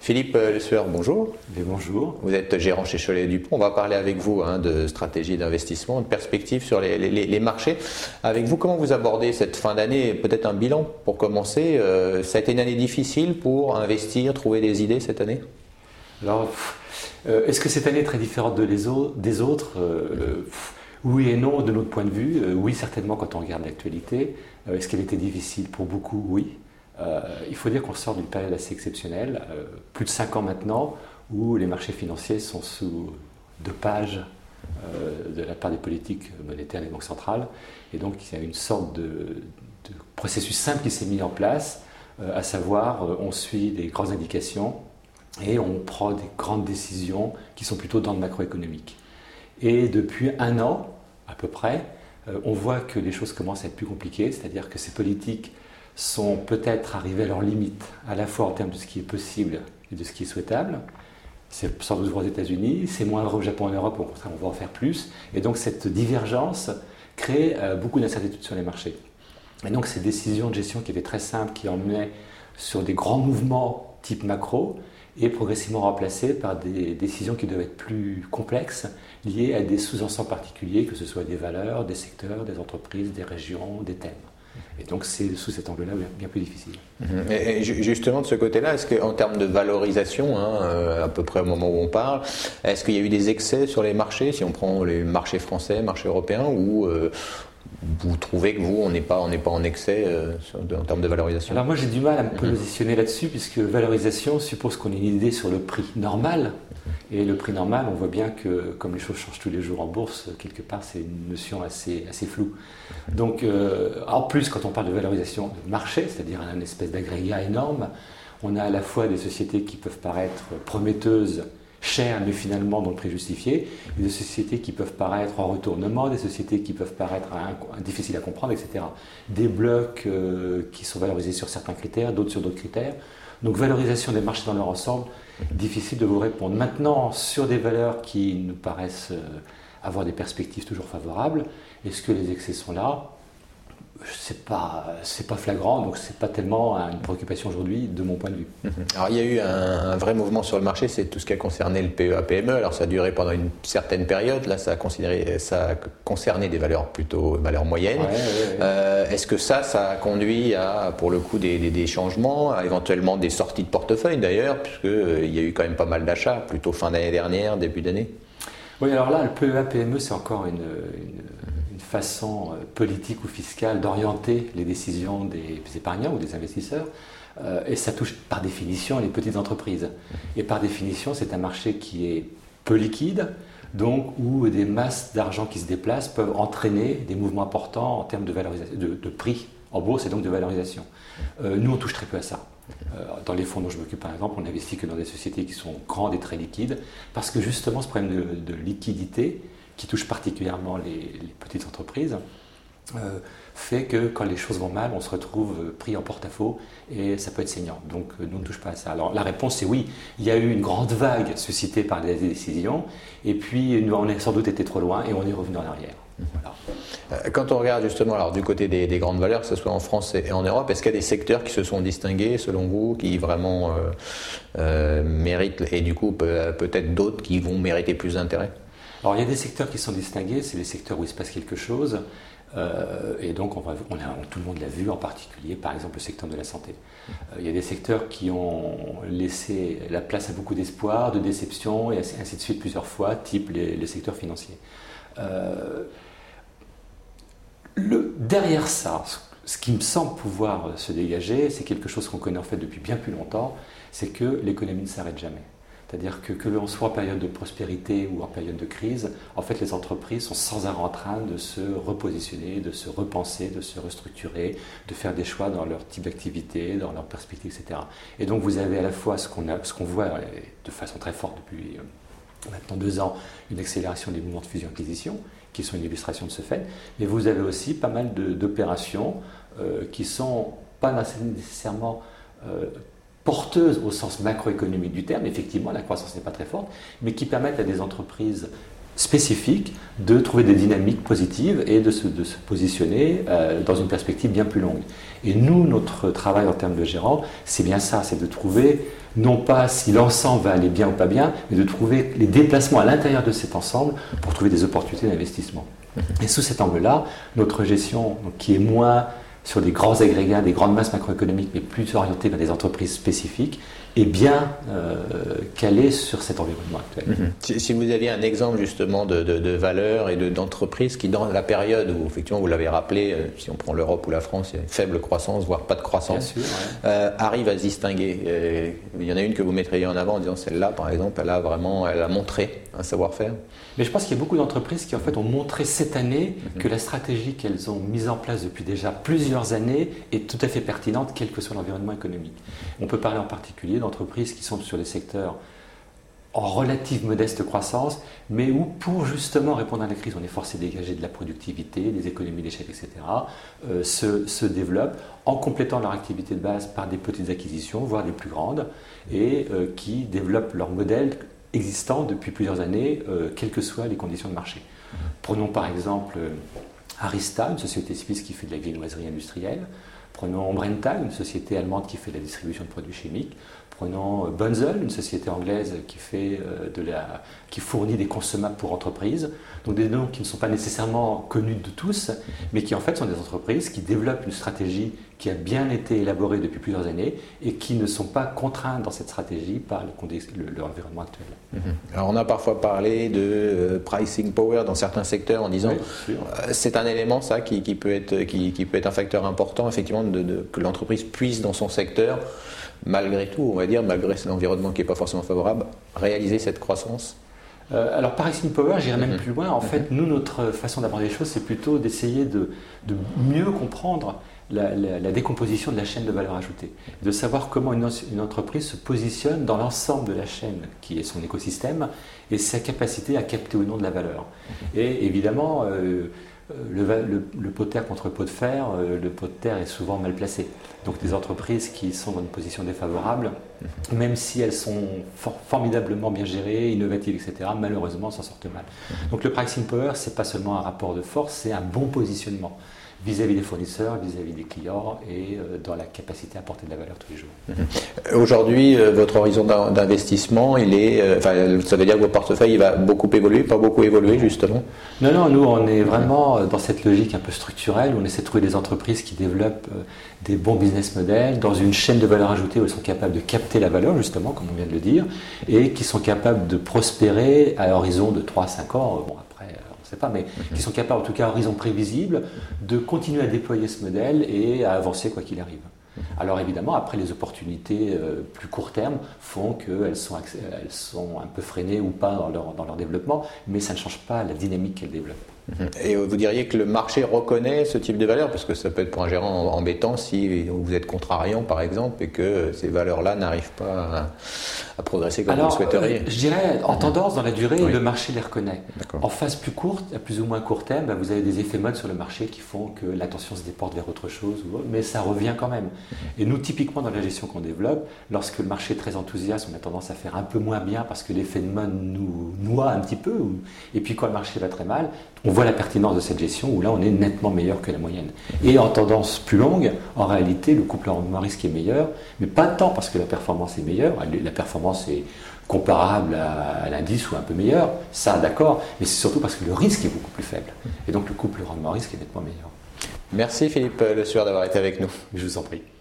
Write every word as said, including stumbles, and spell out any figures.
Philippe Lesueur, bonjour. Et bonjour. Vous êtes gérant chez Cholet et Dupont. On va parler avec vous hein, de stratégie d'investissement, de perspectives sur les, les, les marchés. Avec vous, comment vous abordez cette fin d'année? Peut-être un bilan pour commencer. Euh, ça a été une année difficile pour investir, trouver des idées cette année? Alors, euh, est-ce que cette année est très différente de les autres, des autres euh, Oui et non, de notre point de vue. Euh, oui, certainement quand on regarde l'actualité. Euh, est-ce qu'elle était difficile? Pour beaucoup, oui. Euh, il faut dire qu'on sort d'une période assez exceptionnelle, euh, plus de cinq ans maintenant, où les marchés financiers sont sous deux pages euh, de la part des politiques monétaires des banques centrales. Et donc il y a une sorte de, de processus simple qui s'est mis en place, euh, à savoir euh, on suit des grandes indications et on prend des grandes décisions qui sont plutôt dans le macroéconomique. Et depuis un an, à peu près, euh, on voit que les choses commencent à être plus compliquées, c'est-à-dire que ces politiques sont peut-être arrivés à leurs limites, à la fois en termes de ce qui est possible et de ce qui est souhaitable. C'est sans doute vrai aux États-Unis, c'est moins vrai au Japon et en Europe, au contraire, on va en faire plus. Et donc cette divergence crée euh, beaucoup d'incertitudes sur les marchés. Et donc ces décisions de gestion qui étaient très simples, qui emmenaient sur des grands mouvements type macro, est progressivement remplacées par des décisions qui doivent être plus complexes, liées à des sous-ensembles particuliers, que ce soit des valeurs, des secteurs, des entreprises, des régions, des thèmes. Et donc c'est sous cet angle-là bien plus difficile. Et, et justement de ce côté-là, est-ce qu'en termes de valorisation, hein, à peu près au moment où on parle, est-ce qu'il y a eu des excès sur les marchés, si on prend les marchés français, marchés européens, ou euh, vous trouvez que vous, on n'est pas, on n'est pas en excès euh, en termes de valorisation? Alors moi j'ai du mal à me positionner là-dessus, puisque valorisation suppose qu'on ait une idée sur le prix normal. Et le prix normal, on voit bien que comme les choses changent tous les jours en bourse, quelque part c'est une notion assez, assez floue. Donc euh, en plus, quand on parle de valorisation de marché, c'est-à-dire un espèce d'agrégat énorme, on a à la fois des sociétés qui peuvent paraître prometteuses, chères, mais finalement dont le prix justifié, et des sociétés qui peuvent paraître en retournement, des sociétés qui peuvent paraître un, difficiles à comprendre, et cetera. Des blocs euh, qui sont valorisés sur certains critères, d'autres sur d'autres critères. Donc valorisation des marchés dans leur ensemble, difficile de vous répondre. Maintenant, sur des valeurs qui nous paraissent euh, avoir des perspectives toujours favorables, est-ce que les excès sont là? C'est pas, c'est pas flagrant, donc c'est pas tellement une préoccupation aujourd'hui de mon point de vue. Alors il y a eu un, un vrai mouvement sur le marché, c'est tout ce qui a concerné le P E A P M E. Alors ça a duré pendant une certaine période, là ça a, considéré, ça a concerné des valeurs plutôt valeurs moyennes. Ouais, ouais, ouais. Euh, est-ce que ça, ça a conduit à, pour le coup, des, des, des changements, à éventuellement des sorties de portefeuille d'ailleurs, puisqu'il euh, y a eu quand même pas mal d'achats, plutôt fin d'année dernière, début d'année? Oui, alors là, le P E A P M E, c'est encore une, une façon politique ou fiscale d'orienter les décisions des épargnants ou des investisseurs, euh, et ça touche par définition les petites entreprises. Et par définition, c'est un marché qui est peu liquide, donc où des masses d'argent qui se déplacent peuvent entraîner des mouvements importants en termes de, valorisation, de, de prix en bourse et donc de valorisation. Euh, nous, on touche très peu à ça. Euh, dans les fonds dont je m'occupe, par exemple, on n'investit que dans des sociétés qui sont grandes et très liquides, parce que justement, ce problème de, de liquidité, qui touche particulièrement les, les petites entreprises, euh, fait que quand les choses vont mal, on se retrouve pris en porte-à-faux et ça peut être saignant. Donc euh, nous ne touchons pas à ça. Alors la réponse c'est oui, il y a eu une grande vague suscitée par les décisions et puis nous, on a sans doute été trop loin et on est revenu en arrière. Voilà. Quand on regarde justement alors, du côté des, des grandes valeurs, que ce soit en France et en Europe, est-ce qu'il y a des secteurs qui se sont distingués selon vous, qui vraiment euh, euh, méritent, et du coup peut, peut-être d'autres qui vont mériter plus d'intérêt? Alors il y a des secteurs qui sont distingués, c'est les secteurs où il se passe quelque chose, euh, et donc on va, on a, tout le monde l'a vu, en particulier par exemple le secteur de la santé. Euh, il y a des secteurs qui ont laissé la place à beaucoup d'espoir, de déception, et ainsi de suite plusieurs fois, type les, les secteurs financiers. Euh, le, derrière ça, ce qui me semble pouvoir se dégager, c'est quelque chose qu'on connaît en fait depuis bien plus longtemps, c'est que l'économie ne s'arrête jamais. C'est-à-dire que que l'on soit en période de prospérité ou en période de crise, en fait les entreprises sont sans arrêt en train de se repositionner, de se repenser, de se restructurer, de faire des choix dans leur type d'activité, dans leur perspective, et cetera. Et donc vous avez à la fois ce qu'on a, ce qu'on voit de façon très forte depuis maintenant deux ans, une accélération des mouvements de fusion-acquisition, qui sont une illustration de ce fait, mais vous avez aussi pas mal de, d'opérations euh, qui ne sont pas nécessairement euh, porteuses au sens macroéconomique du terme. Effectivement, la croissance n'est pas très forte, mais qui permettent à des entreprises spécifique de trouver des dynamiques positives et de se, de se positionner euh, dans une perspective bien plus longue. Et nous, notre travail en termes de gérant, c'est bien ça, c'est de trouver, non pas si l'ensemble va aller bien ou pas bien, mais de trouver les déplacements à l'intérieur de cet ensemble pour trouver des opportunités d'investissement. Et sous cet angle-là, notre gestion, donc, qui est moins sur des grands agrégats, des grandes masses macroéconomiques, mais plus orientée vers des entreprises spécifiques, est bien euh, calée sur cet environnement actuel. Mmh. Si, si vous aviez un exemple justement de, de, de valeurs et de, d'entreprises qui, dans la période où, effectivement, vous l'avez rappelé, euh, si on prend l'Europe ou la France, il y a une faible croissance, voire pas de croissance, bien sûr, ouais. euh, arrive à se distinguer. Euh, il y en a une que vous mettriez en avant en disant celle-là, par exemple, elle a vraiment elle a montré un savoir-faire. Mais je pense qu'il y a beaucoup d'entreprises qui en fait ont montré cette année mmh. que la stratégie qu'elles ont mise en place depuis déjà plusieurs années est tout à fait pertinente, quel que soit l'environnement économique. On peut parler en particulier d'entreprises qui sont sur des secteurs en relative modeste croissance, mais où pour justement répondre à la crise, on est forcé de dégager de la productivité, des économies d'échelle, et cetera, euh, se, se développent en complétant leur activité de base par des petites acquisitions, voire des plus grandes, et euh, qui développent leur modèle existant depuis plusieurs années, euh, quelles que soient les conditions de marché. Mmh. Prenons par exemple euh, Arista, une société suisse qui fait de la viennoiserie industrielle. Prenons Brenntag, une société allemande qui fait de la distribution de produits chimiques. Prenons Bunzl, une société anglaise qui, fait, euh, de la, qui fournit des consommables pour entreprises. Donc des noms qui ne sont pas nécessairement connus de tous, mais qui en fait sont des entreprises qui développent une stratégie qui a bien été élaborée depuis plusieurs années et qui ne sont pas contraintes dans cette stratégie par l'environnement actuel. Mmh. Alors on a parfois parlé de euh, pricing power dans certains secteurs en disant oui, euh, c'est un élément ça qui, qui, peut être, qui, qui peut être un facteur important effectivement de, de, que l'entreprise puisse dans son secteur malgré tout, on va dire, malgré cet environnement qui n'est pas forcément favorable, réaliser cette croissance. Euh, alors, pricing power, j'irai même mmh. plus loin. En mmh. fait, nous, notre façon d'aborder les choses, c'est plutôt d'essayer de, de mieux comprendre la, la, la décomposition de la chaîne de valeur ajoutée, de savoir comment une, une entreprise se positionne dans l'ensemble de la chaîne, qui est son écosystème, et sa capacité à capter ou non de la valeur. Mmh. Et évidemment, euh, Le, le, le pot de terre contre le pot de fer, euh, le pot de terre est souvent mal placé. Donc des entreprises qui sont dans une position défavorable, mmh. même si elles sont for formidablement bien gérées, innovatives, et cetera, malheureusement s'en sortent mal. Mmh. Donc le pricing power, ce n'est pas seulement un rapport de force, c'est un bon positionnement vis-à-vis des fournisseurs, vis-à-vis des clients et euh, dans la capacité à apporter de la valeur tous les jours. Mmh. Aujourd'hui, euh, votre horizon d'investissement, il est, euh, enfin, ça veut dire que votre portefeuille il va beaucoup évoluer, pas beaucoup évoluer justement? Non, non, nous on est vraiment dans cette logique un peu structurelle où on essaie de trouver des entreprises qui développent euh, des bons business models dans une chaîne de valeur ajoutée où elles sont capables de capter la valeur justement, comme on vient de le dire, et qui sont capables de prospérer à horizon de trois à cinq ans. Bon, après, pas, mais mmh. qui sont capables, en tout cas à horizon prévisible, de continuer à déployer ce modèle et à avancer quoi qu'il arrive. Mmh. Alors évidemment, après les opportunités euh, plus court terme font qu'elles sont, elles sont un peu freinées ou pas dans leur, dans leur développement, mais ça ne change pas la dynamique qu'elles développent. Et vous diriez que le marché reconnaît ce type de valeur, parce que ça peut être pour un gérant embêtant si vous êtes contrariant par exemple et que ces valeurs-là n'arrivent pas à, à progresser comme Alors, vous le souhaiteriez. Euh, je dirais en tendance dans la durée, oui. le marché les reconnaît. D'accord. En phase plus courte, à plus ou moins court terme, bah, vous avez des effets mode sur le marché qui font que l'attention se déporte vers autre chose, mais ça revient quand même. Et nous, typiquement dans la gestion qu'on développe, lorsque le marché est très enthousiaste, on a tendance à faire un peu moins bien parce que l'effet de mode nous noie un petit peu. Et puis quand le marché va très mal, on voit la pertinence de cette gestion où là on est nettement meilleur que la moyenne. Et en tendance plus longue, en réalité le couple rendement-risque est meilleur, mais pas tant parce que la performance est meilleure, la performance est comparable à, à l'indice ou un peu meilleure, ça d'accord, mais c'est surtout parce que le risque est beaucoup plus faible. Et donc le couple rendement-risque est nettement meilleur. Merci Philippe Le Sueur d'avoir été avec nous. Je vous en prie.